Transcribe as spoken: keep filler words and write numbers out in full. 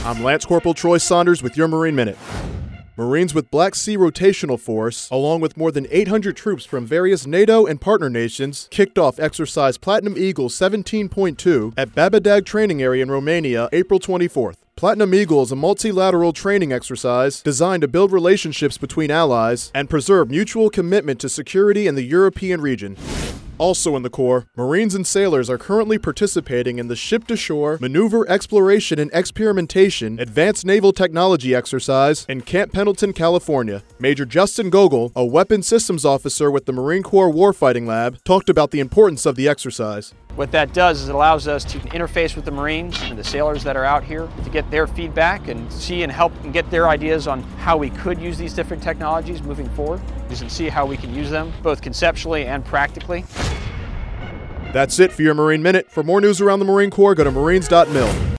I'm Lance Corporal Troy Saunders with your Marine Minute. Marines with Black Sea Rotational Force, along with more than eight hundred troops from various NATO and partner nations, kicked off Exercise Platinum Eagle seventeen point two at Babadag Training Area in Romania, April twenty-fourth. Platinum Eagle is a multilateral training exercise designed to build relationships between allies and preserve mutual commitment to security in the European region. Also in the Corps, Marines and sailors are currently participating in the Ship-to-Shore Maneuver Exploration and Experimentation Advanced Naval Technology exercise in Camp Pendleton, California. Major Justin Gogol, a weapons systems officer with the Marine Corps Warfighting Lab, talked about the importance of the exercise. What that does is it allows us to interface with the Marines and the sailors that are out here to get their feedback and see and help and get their ideas on how we could use these different technologies moving forward, and see how we can use them both conceptually and practically. That's it for your Marine Minute. For more news around the Marine Corps, go to marines dot mil.